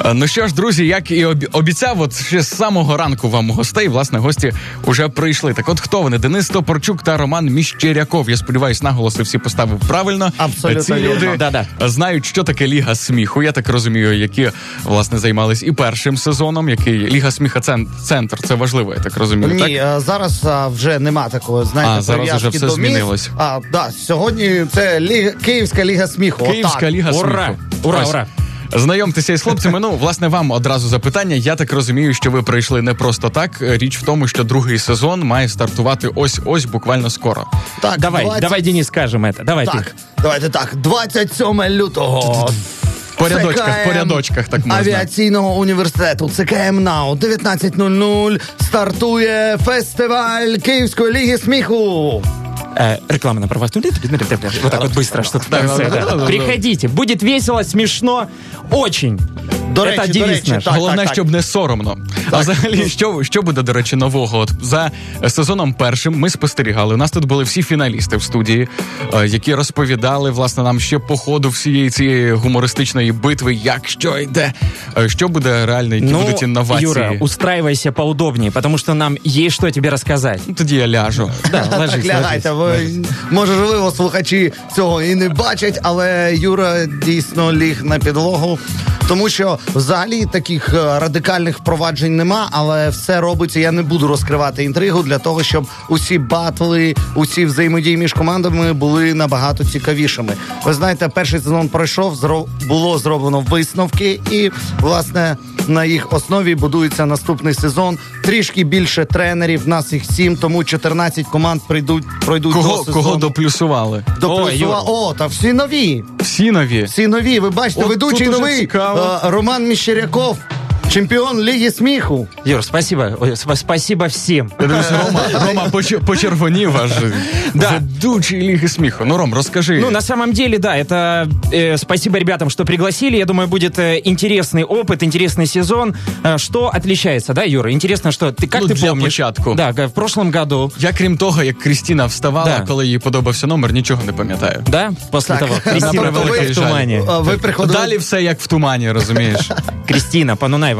Ну що ж, друзі, як і обіцяв, от ще з самого ранку вам гостей, власне, гості уже прийшли. Так от, хто вони? Денис Топорчук та Роман Міщеряков. Я сподіваюсь, наголоси всі поставив правильно. Абсолютно. Ці люди знають, що таке Ліга сміху. Я так розумію, які, власне, займались і першим сезоном, який Ліга сміха центр. Це важливо, я так розумію. Ні, так? Зараз вже нема такого, знаєте, зараз вже все змінилось. Сьогодні це Київська Ліга сміху. Київська Ліга сміху. Ура! Знайомтеся із хлопцями. Ну, власне, вам одразу запитання. Я так розумію, що ви прийшли не просто так. Річ в тому, що другий сезон має стартувати ось буквально скоро. Так, давай, Денис, скажемо це. Давайте так. 27 лютого. В порядочках, так можна. Авіаційного університету ЦКМ НАУ 19:00 стартує фестиваль Київської Ліги сміху. Реклама на правах. Вот так вот быстро что-то в конце. Приходите, будет весело, смешно, очень. До речі, головне, щоб не соромно. А взагалі, що буде, до речі, нового? От за сезоном першим ми спостерігали. У нас тут були всі фіналісти в студії, які розповідали, власне, нам ще по ходу всієї цієї гумористичної битви, як що йде. Що буде реально, які будуть інновації? Юра, устраивайся поудобнее, потому что нам есть что тебе рассказать. Тоді я ляжу. Так, лягайте. Можливо, слухачі цього і не бачать, але Юра дійсно ліг на підлогу. Тому що взагалі таких радикальних впроваджень нема, але все робиться, я не буду розкривати інтригу для того, щоб усі батли, усі взаємодії між командами були набагато цікавішими. Ви знаєте, перший сезон пройшов, було зроблено висновки і, власне, на їх основі будується наступний сезон. Трішки більше тренерів, нас їх 7, тому 14 команд пройдуть до сезону. Кого доплюсували? Та всі нові. Всі нові, ви бачите, ведучий новий. Роман Міщеряков, чемпіон Ліги сміху. Юр, спасибо всім. Рома почервонів аж. Ведучий Лиги сміху. Ну, Ром, расскажи. Ну, на самом деле, да, это спасибо ребятам, что пригласили. Я думаю, будет интересный опыт, интересный сезон. Что отличается, да, Юра? Интересно, что ты помнишь? Початку. Да, в прошлом году. Я, крім того, як Крістіна вставала, коли їй подобався номер, нічого не пам'ятаю. Да? После того. Крістіна була в тумані. Далі все як в тумані, розумієш? Крістіна Панунаєва,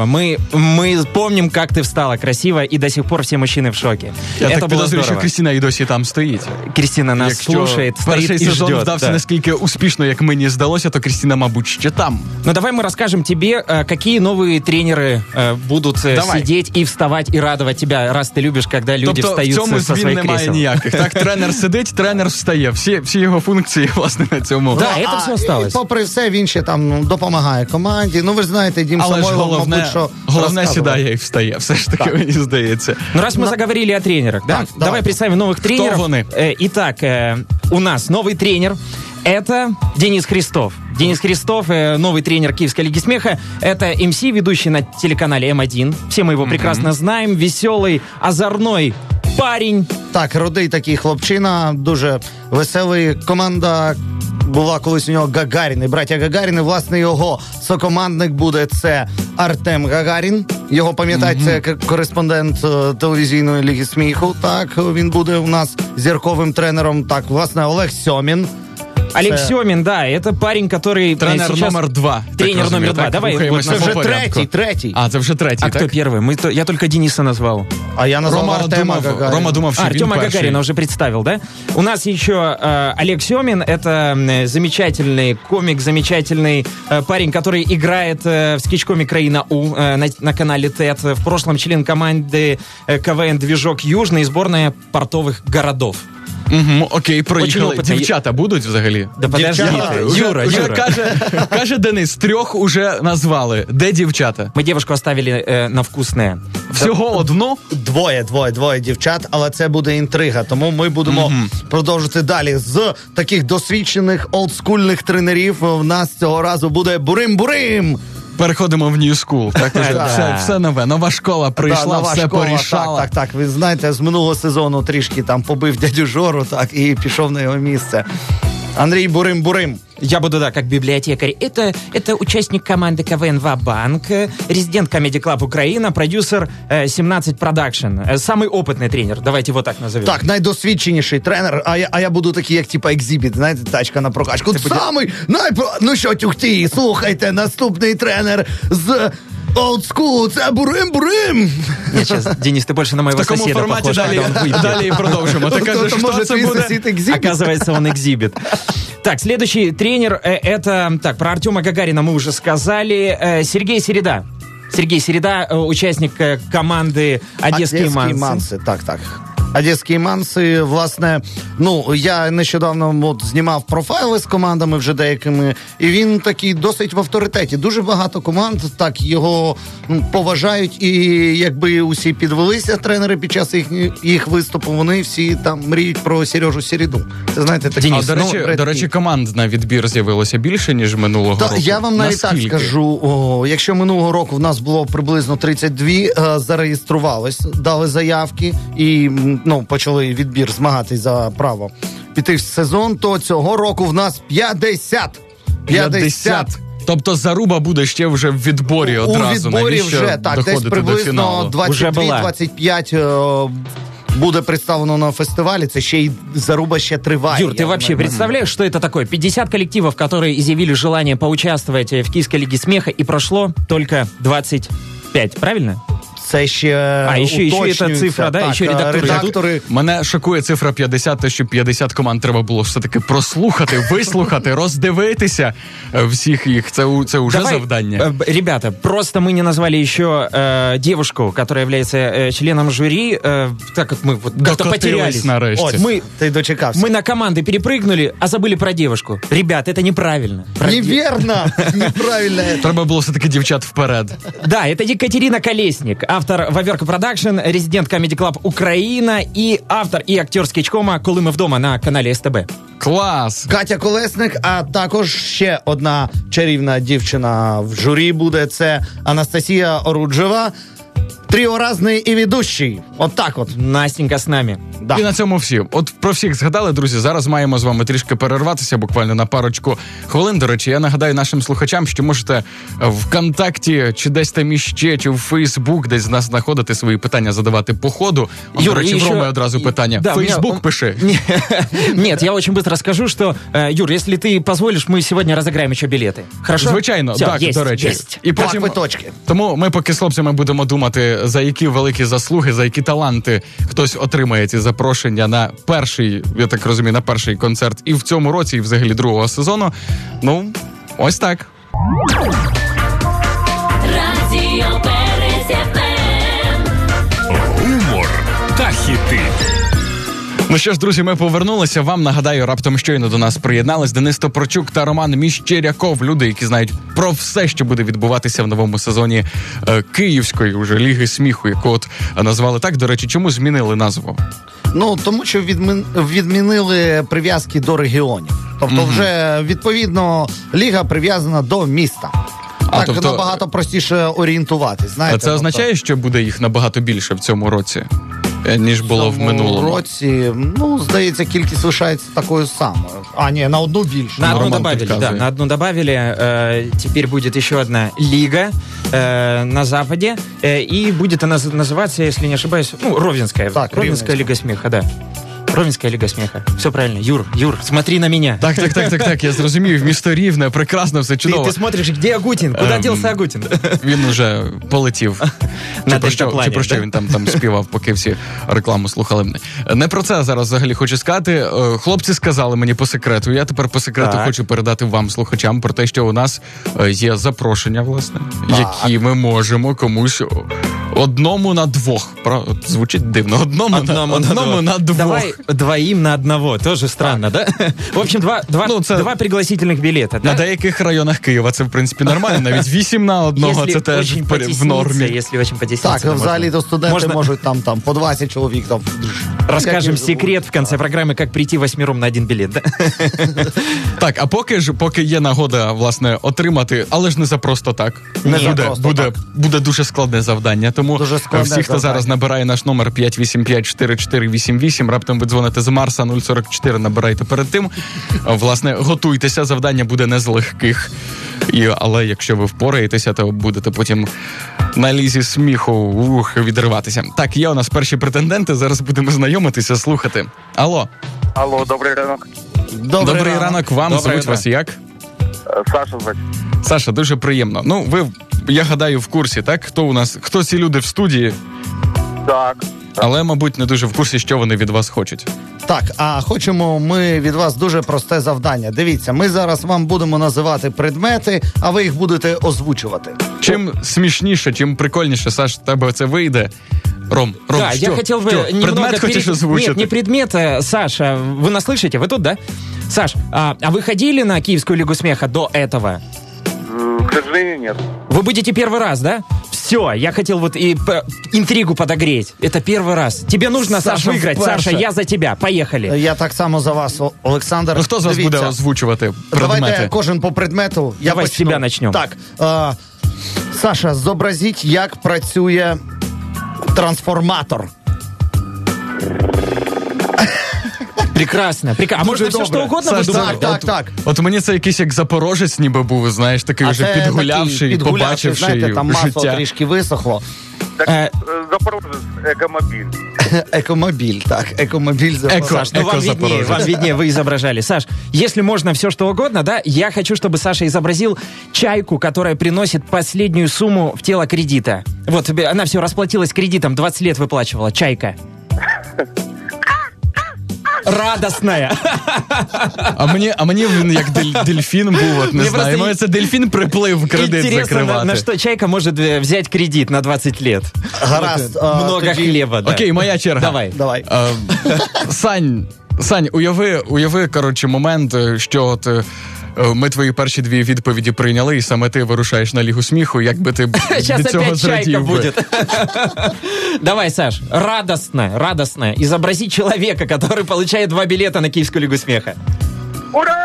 мы помним, как ты встала красиво, и до сих пор все мужчины в шоке. Я так підозрюю, що Крістіна і досі там стоїть. Крістіна нас слушает, стоит перший и сезон ждет. вдався наскільки успішно, як мені здалося, то Крістіна, мабуть, ще там. Ну, давай мы расскажем тебе, какие новые тренеры будут сидеть и вставать, и радовать тебя, раз ты любишь, когда люди встают со своих кресел. Тобто в цьому змін немає ніяких. Так, тренер сидить, тренер встає. Всі його функції, власне, на цьому. Да, це все осталось. Попри все, він ще там допомагає команді. Ну, ви ж знаєте, Дім Самойлов, мабуть, що головне сідає і встає, все ж таки, мені здається. Ну, раз мы заговорили о тренерах, да? Давай представим новых тренеров. Кто вони? Итак, у нас новый тренер. Это Денис Христов. Денис Христов, новый тренер Киевской Лиги смеха. Это МС, ведущий на телеканале М1. Все мы его прекрасно знаем. Веселый, озорной парень. Так, рудий такий хлопчина, дуже веселий. Команда була колись у нього Гагаріни, браття Гагаріни. Власне, його сокомандник буде це Артем Гагарін. Його пам'ятають, це кореспондент телевізійної Ліги сміху. Так, він буде у нас зірковим тренером. Так, власне, Олег Сьомін. Олег Семин, да, это парень, который... Тренер номер 2. Тренер номер 2. Давай. Це вже третій. Це вже третій, так? А кто первый? Я только Дениса назвал. А я назвал Артема Гагарина. Рома думал, что Артема Гагарина уже представил, да? У нас еще Олег Семин, это замечательный комик, замечательный парень, который играет в скетч-коме «Краина У» на канале ТЭТ. В прошлом член команды КВН «Движок Южный» и сборная портовых городов. Окей, проїхали. Дівчата будуть взагалі? Да подожди, Юра. Каже Денис, 3 уже назвали. Де дівчата? Ми дівчинку оставили на вкусне. Всього одну? Двоє дівчат, але це буде інтрига. Тому ми будемо продовжити далі. З таких досвідчених олдскульних тренерів в нас цього разу буде Бурим-Бурим. Переходимо в New School. Так, все нове. Нова школа прийшла, все порішала. Так. Ви знаєте, з минулого сезону трішки там побив дядю Жору, так, і пішов на його місце. Андрій Бурим-Бурим. Я буду, да, как библиотекарь. Это участник команды КВН «Ва-банк», резидент Comedy Club Украина, продюсер 17 Production. Самый опытный тренер, давайте его так назовем. Так, найдосвідченіший тренер, а я буду такий, як типа екзибіт, знаєте, тачка на прокачку. Самий, ну що, тюхті, слухайте, наступний тренер з олдскулу, це Бурим-Бурим. Нет, сейчас, Денис, ты больше на моего соседа похож. В такому форматі далі і продовжимо. Ти кажеш, що це буде? Оказывается, он экзибит. Так, следующий тренер, это... Так, про Артема Гагарина мы уже сказали. Сергей Середа. Сергей Середа, участник команди «Одеські Манси». Так. Одеські Манси, власне, я нещодавно знімав профайли з командами вже деякими, і він такий досить в авторитеті. Дуже багато команд так його поважають, і якби усі підвелися тренери під час їх виступу, вони всі там мріють про Сережу Середу. Це, знаєте, такі... До речі, команд на відбір з'явилося більше, ніж минулого року. Я вам навіть так скажу, якщо минулого року в нас було приблизно 32, зареєструвались, дали заявки і почали відбір змагатись за право піти в сезон, то цього року в нас 50. Тобто заруба буде ще вже в відборі одразу. У відборі вже, так, десь приблизно 22-25 буде представлено на фестивалі, це ще й заруба ще триває. Юр, ты вообще представляешь, что это такое? 50 коллективов, которые изъявили желание поучаствовать в Киевской лиге смеха, и прошло только 25, правильно? Це ще ще ця цифра, да? Так, ще редактори. Мене шокує цифра 50, те, що 50 команд треба було все-таки прослухати, вислухати, роздивитися всіх їх. Це уже завдання. Ребята, просто мы не назвали еще девушку, которая является членом жюри, так как мы как-то потерялись. Ты дочекався. Мы на команды перепрыгнули, а забыли про девушку. Ребят, это неправильно. Неверно! Неправильно. Треба було все-таки дівчат вперед. Да, это Екатерина Колесник, автор «Ваверка Продакшн», резидент Comedy Club Україна і автор і актер скетчкома «Коли ми вдома» на каналі СТБ. Клас! Катя Колесник, а також ще одна чарівна дівчина в журі буде, це Анастасія Оруджева, тріоразний і ведущий. От так от. Настенька з нами. Да. І на цьому всі. От про всіх згадали, друзі, зараз маємо з вами трішки перерватися, буквально на парочку хвилин. До речі, я нагадаю нашим слухачам, що можете ВКонтакті, чи десь там іще, чи в Фейсбук десь нас знаходити, свої питання задавати по ходу. До речі, в Роми одразу питання. Да, Фейсбук пиши. Нет, я очень быстро скажу, что, Юр, если ты позволишь, мы сегодня разыграем еще билеты. Хорошо? Звичайно, все, так, до речі. І потім квиточки. Тому ми поки з хлопцями будемо думати, за які великі заслуги, за які таланти хтось отримає ці запрошення на перший, я так розумію, на перший концерт і в цьому році, і взагалі другого сезону. Ось так. Радіо Березь-ФМ. Гумор та хіти. Ну що ж, друзі, ми повернулися. Вам, нагадаю, раптом щойно до нас приєднались Денис Топорчук та Роман Міщеряков. Люди, які знають про все, що буде відбуватися в новому сезоні Київської уже Ліги сміху, яку от назвали так. До речі, чому змінили назву? Тому що відмінили прив'язки до регіонів. Тобто вже, відповідно, Ліга прив'язана до міста. Так набагато простіше орієнтуватись. А це означає, що буде їх набагато більше в цьому році, ніж було в минулому? В році, здається, кількість лишається такою самою. А, ні, на одну більше. На одну добавили, да, на одну добавили. Теперь будет еще одна лига на Западе. И будет она называться, если не ошибаюсь, Ровенская. Так, Ровенская лига смеха, да. Ровенская лига смеха. Все правильно. Юр, смотри на меня. Так, я зрозумів. Місто Рівне, прекрасно, все чудово. Ты смотришь, где Агутин? Куда делся Агутин? Він уже полетів. Чи про що він там співав, поки всі рекламу слухали. Не про це зараз взагалі хочу сказати. Хлопці сказали мені по секрету. Я тепер по секрету хочу передати вам, слухачам, про те, що у нас є запрошення, власне, які ми можемо комусь одному на двох. Звучить дивно. Одному на двох. Давай двоим на одного. Тоже странно, да? В общем, два пригласительных билета. На деяких районах Києва це, в принципі, нормально. Навіть 8 на одного, це теж в нормі. Если очень потесниться. Так, взагалі-то студенти можуть там по 20 чоловік. Расскажем секрет в конце программы, как прийти 8 на один билет. Да? Так, а поки є нагода, власне, отримати, але ж не за просто так. Буде дуже складне завдання, тому Тому Дуже складне всі, хто завдання. зараз набирає наш номер 585-4488, раптом ви дзвоните з Марса 044, набирайте перед тим. Власне, готуйтеся, завдання буде не з легких. Але якщо ви впораєтеся, то будете потім на лізі сміху відриватися. Так, є у нас перші претенденти, зараз будемо знайомитися, слухати. Алло. Алло, добрий ранок. Добрий ранок вам, Доброе звуть утро. вас як? Саша звать. Саша, дуже приємно. Ну, ви, я гадаю, в курсі, так? Хто ці люди в студії, Так. але, мабуть, не дуже в курсі, що вони від вас хочуть. Так, а хочемо ми від вас дуже просте завдання. Дивіться, ми зараз вам будемо називати предмети, а ви їх будете озвучувати. Чим смішніше, чим прикольніше, Саш, в тебе це вийде. Ром, Да, що? я хотел бы Що? немного... Предмет хочеш озвучити? Нет, не предмет, Саша, вы нас слышите? Вы тут, да? Саш, а вы ходили на Киевскую Лигу Смеха до этого? К сожалению, нет. Вы будете первый раз, да? Все, я хотел вот интригу подогреть. Это первый раз. Тебе нужно, Саш, Саша, выиграть. вперше. Саша, я за тебя. Поехали. Я так само за вас, Олександр. Ну, хто з вас Дивіться, буде озвучувати предмети? Давайте кожен по предмету. Я Давай з почну. тебе начнем. Так, Саша, зобразіть, як працює трансформатор. Прекрасно. А можно все добре. что угодно Саш, выдумать? Так. От мені це якийсь як запорожець ніби був, знаєш, такий вже це підгулявший, такий побачивши знаєте, там масло життя. трішки висохло. Так, Запорожец, Экомобиль. Екомобіль, так, екомобіль. Саш, ну вам виднее, вы изображали. Саш, если можно все что угодно, да, я хочу, чтобы Саша изобразил чайку, которая приносит последнюю сумму в тело кредита. Вот, она все расплатилась кредитом, 20 лет выплачивала, чайка. Радостная. А мені він як дельфін був, от не Мені знаю. просто Може, це дельфін приплив кредит Интересно, закривати. на что чайка может взять кредит на 20 лет. Гаразд. Много тоді- хлеба, да. Окей, моя черга. Давай. Сань, уяви, коротше, момент, що от ми твої перші дві відповіді прийняли, і саме ти вирушаєш на Лігу сміху, як би ти Сейчас до цього опять чайка зрадів би. будет. Давай, Саш, радостно изобрази человека, который получает 2 билета на Киевскую Лигу Смеха. Ура!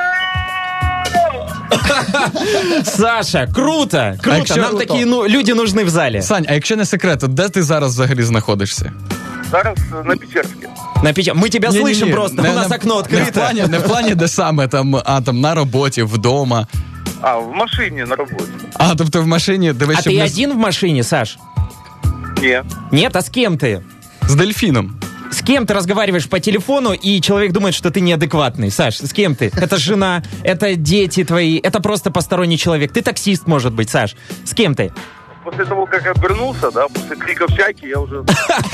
Саша, круто! якщо- Нам такие люди нужны в зале. Сань, а якщо не секрет, от де ти зараз взагалі знаходишся? Зараз на Печерске. Мы тебя Ні-ні-ні, слышим просто, у нас окно открыто. Не в плані, де саме, там на роботі, вдома. В машине на работе. Тобто в машині, дивись, А щоб ты не один в машине, Саш? Нет. Нет, а с кем ты? з дельфіном. С кем ты разговариваешь по телефону, и человек думает, что ты неадекватный? Саш, с кем ты? Это жена, это дети твои, это просто посторонний человек. Ты таксист, может быть, Саш. С кем ты? После того, как обернулся, да, после криков чайки, я уже...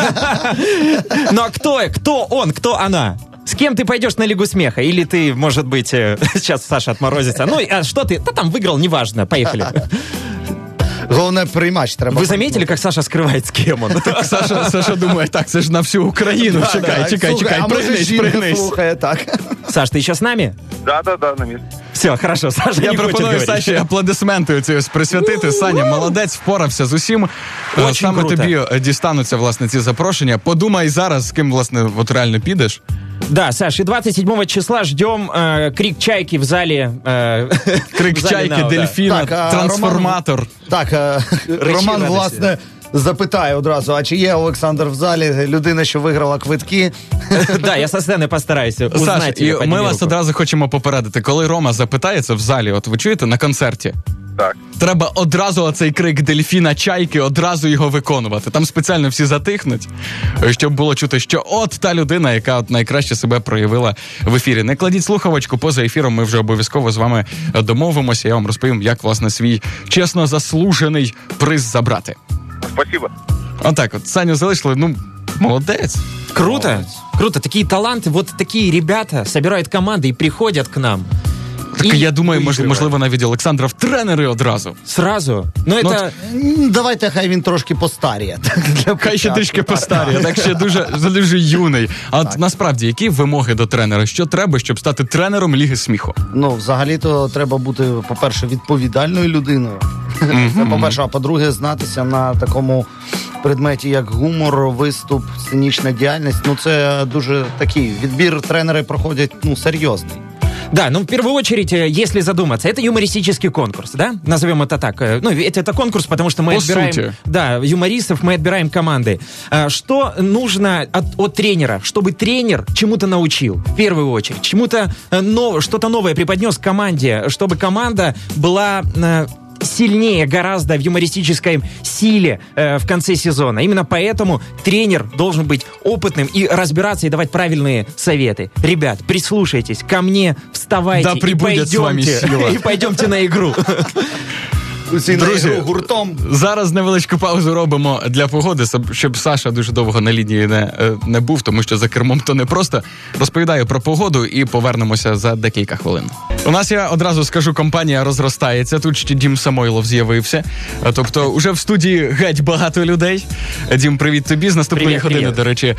Ну а кто он, кто она? С кем ты пойдешь на Лигу Смеха? Или ты, может быть, сейчас Саша отморозится. Ну, а что ты? Да там выиграл, неважно. Поехали. Головне, приймач треба. Вы заметили, как Саша скрывает, с кем он? Саша думає, так, це ж на всю Україну. Чекай, А може жінка пригнись. слухає, так. Саш, ты еще с нами? Да, на месте. Все, хорошо, Саша Я не хочет пропоную говорить. Саші аплодисменти оці присвятити. Саня, молодець, впорався з усім. Очень Саме круто. тобі дістануться, власне, ці запрошення. Подумай зараз, з ким, власне, от реально підеш. Да, Саш, и 27 числа ждем крик чайки в зале. Крик в зале чайки, «Нау», да. дельфіна, Так, а трансформатор. Так, Роман, радості. власне, запитає одразу, а чи є Олександр в залі, людина, що виграла квитки? Да, я со сцены постараюсь Саш, узнать і ее. ми вас одразу хочемо попередити. Коли Рома запитається в залі, от ви чуєте, на концерті, Так. треба одразу оцей крик дельфіна чайки, одразу його виконувати. Там спеціально всі затихнуть, щоб було чути, що от та людина, яка от найкраще себе проявила в ефірі. Не кладіть слухавочку, поза ефіром ми вже обов'язково з вами домовимося. Я вам розповім, як, власне, свій чесно заслужений приз забрати. Спасибо. Отак от, Саню залишили, молодець. Круто, круто. Такие таланты, вот такие ребята собирают команды и приходят к нам. Так І я думаю, вигравають. можливо, навіть Олександра в тренери одразу. Сразу. Но это... Давайте, хай він трошки постаріє. Хай ще трішки постаріє, так ще дуже юний. А от насправді, які вимоги до тренера? Що треба, щоб стати тренером Ліги сміху? Ну, взагалі-то треба бути, по-перше, відповідальною людиною. Це, по-перше, а по-друге, знатися на такому предметі, як гумор, виступ, сценічна діяльність. Ну, це дуже такий відбір тренери проходять, серйозний. Да, ну в первую очередь, если задуматься, это юмористический конкурс, да? Назовем это так. Ну, ведь это конкурс, потому что мы По отбираем... сути. Да, юмористов, мы отбираем команды. Что нужно от тренера, чтобы тренер чему-то научил, в первую очередь? Чему-то что-то новое преподнес команде, чтобы команда была... сильнее гораздо в юмористической силе в конце сезона. Именно поэтому тренер должен быть опытным и разбираться, и давать правильные советы. Ребят, прислушайтесь ко мне, вставайте Да прибудет с вами сила. и пойдемте на игру. Усі Друзі, на ігру гуртом. Зараз невеличку паузу робимо для погоди, щоб Саша дуже довго на лінії не був, тому що за кермом то не просто. Розповідаю про погоду і повернемося за декілька хвилин. У нас, я одразу скажу, компанія розростається. Тут ще Дім Самойлов з'явився. Тобто уже в студії геть багато людей. Дім, привіт тобі. З наступної години, до речі,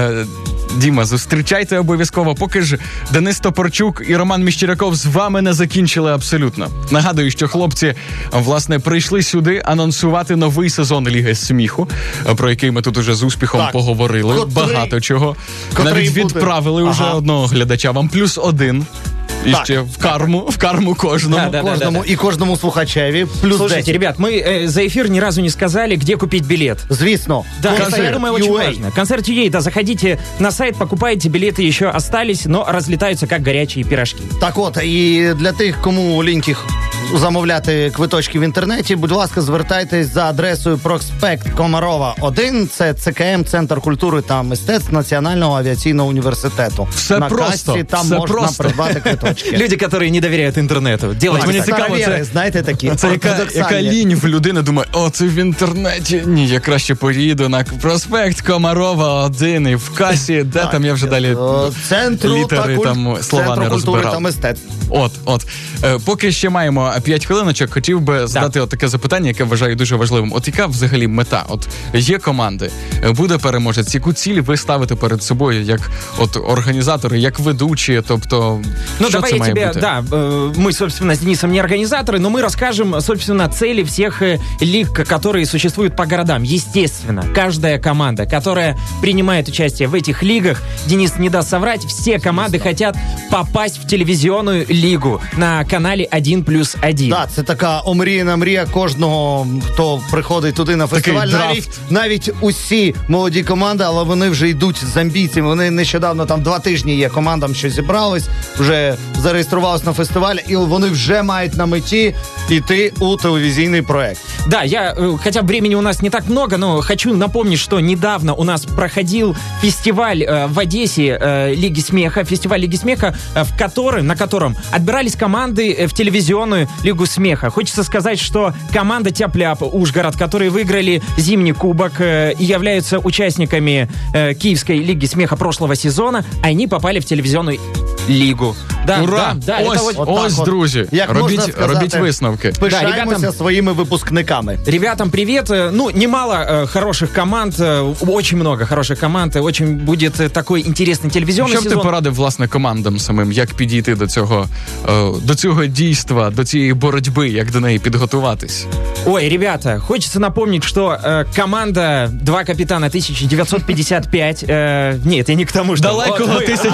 Діма, зустрічайте обов'язково. Поки ж Денис Топорчук і Роман Міщеряков з вами не закінчили абсолютно. Нагадую, що хлопці, власне, прийшли сюди анонсувати новий сезон Ліги Сміху, про який ми тут уже з успіхом поговорили. Багато чого. Навіть відправили уже одного глядача. Вам +1. І ще в карму кожному. Кожному і кожному слухачеві. Слушайте, 10. Ребят, мы за эфир ни разу не сказали, где купить билет. Звісно. Да, это, я думаю, очень важно. Концерт UA, да, заходите на сайт, покупайте, билеты еще остались, но разлетаются как горячие пирожки. Так от, і для тих, кому ліньки замовляти квиточки в інтернеті, будь ласка, звертайтесь за адресою Проспект Комарова 1, це ЦКМ, Центр культури та мистецтв Національного авіаційного університету. Все на просто, касі там все можна просто. придбати квиточки. Люди, которые не доверяют интернету. Делайте Мені так. цікаво, це, знаєте, такі. це яка лінь в людини думає, це в інтернеті. Ні, я краще поїду на Проспект Комарова 1 і в касі, де там я вже далі Центру літери, там слова Центру не культури розбирав. та мистецтв. От. Поки ще маємо 5 хвилиночок, хотів би задати таке запитання, яке вважаю дуже важливим. От яка взагалі мета? От є команди, буде переможець. Яку ціль ви ставите перед собою, як от організатори, як ведучі, тобто, що давай це я має тебе, бути? да, мы, собственно, с Денисом не организаторы, но мы расскажем, собственно, цели всех лиг, которые существуют по городам. Естественно, каждая команда, которая принимает участие в этих лигах, Денис не даст соврать, все команды хотят попасть в телевизионную лигу на каналі 1+1. Так, це така омріяна мрія кожного, хто приходить туди на фестиваль. Навіть усі молоді команди, але вони вже йдуть з амбіціями. Вони нещодавно, там 2 тижні є командам, що зібрались, вже зареєструвалися на фестиваль, і вони вже мають на меті йти у телевізійний проект. Да, хотя времени у нас не так много, но хочу напомнить, что недавно у нас проходил фестиваль в Одессе Лиги Смеха, фестиваль Лиги Смеха, на котором отбирались команды в телевизионную Лигу Смеха. Хочется сказать, что команда Тяп-Ляп Ужгород, которые выиграли зимний кубок и являются участниками Киевской Лиги Смеха прошлого сезона, они попали в телевизионную лигу. Да, ура! Да, ось, друзі, робіть висновки. Пишаємося своїми випускниками. Ребятам привет. Немало хороших команд, очень много хороших команд, очень будет такой интересный телевизионный сезон. Що б ти порадив, власне, командам самим, як підійти до цього дійства, до цієї боротьби, як до неї підготуватись? Ой, ребята, хочется напомнить, что команда «Два капитана» 1955... нет, я не к тому, что... Далекого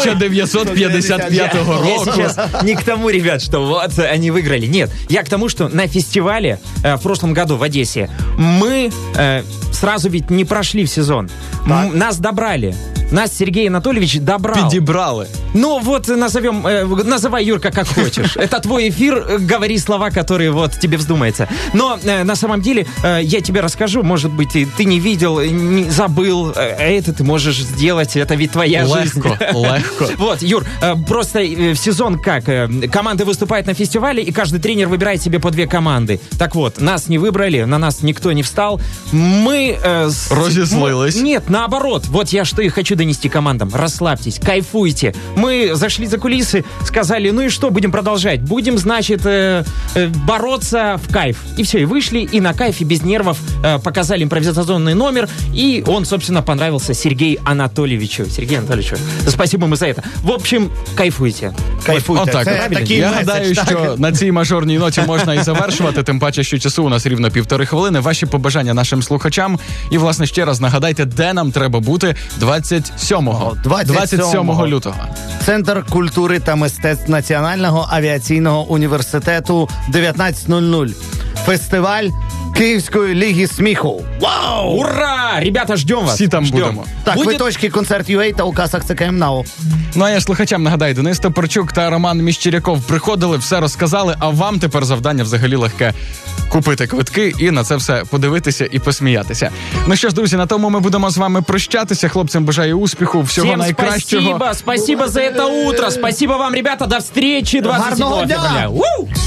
1955 року. Я сейчас не к тому, ребят, что вот они выиграли. Нет, я к тому, что на фестивале в прошлом году в Одессе мы сразу ведь не прошли в сезон. Нас добрали. Нас Сергей Анатольевич добрал. Підібрали. Ну вот называй, Юрка, как хочешь. Это твой эфир, говори слова, которые вот тебе вздумается. Но на самом деле я тебе расскажу, может быть, ты не видел, не забыл, это ты можешь сделать, это ведь твоя жизнь. Легко. Вот, Юр, просто в сезон как? Команды выступают на фестивале, и каждый тренер выбирает себе по 2 команды. Так вот, нас не выбрали, на нас никто не встал. Мы... Разъяснилось. Нет, наоборот. Вот я что и хочу донести командам. Расслабьтесь, кайфуйте. Мы зашли за кулисы, сказали, ну и что, будем продолжать? Будем, значит, бороться в кайф. И все, и вышли, и на кайфе без нервов показали импровизационный номер, и он, собственно, понравился Сергею Анатольевичу. Сергею Анатольевичу, спасибо ему за это. В общем, кайфуйте. Кайфуйте. Отак. Я гадаю, що на цій мажорній ноті можна і завершувати, тим паче, що часу у нас рівно 1,5 хвилини. Ваші побажання нашим слухачам. І, власне, ще раз нагадайте, де нам треба бути 23 27 лютого. Центр культури та мистецтв Національного авіаційного університету 19:00. Фестиваль Київської ліги сміху. Вау! Ура! Ребята, ждем вас. Всі там Ждем. будемо. Так, Будет- квиточки концерт.ua та у касах ЦКМ НАУ. Ну а я слухачам нагадаю, Денис Топорчук та Роман Міщиряков приходили, все розказали, а вам тепер завдання взагалі легке. Купити квитки і на це все подивитися і посміятися. Ну що ж, друзі, на тому ми будемо з вами прощатися. Хлопцям бажаю успіху, всього Всем найкращого. спасибо за это утро. Спасибо вам, ребята. До встречи 27 Гарного дня! февраля. У!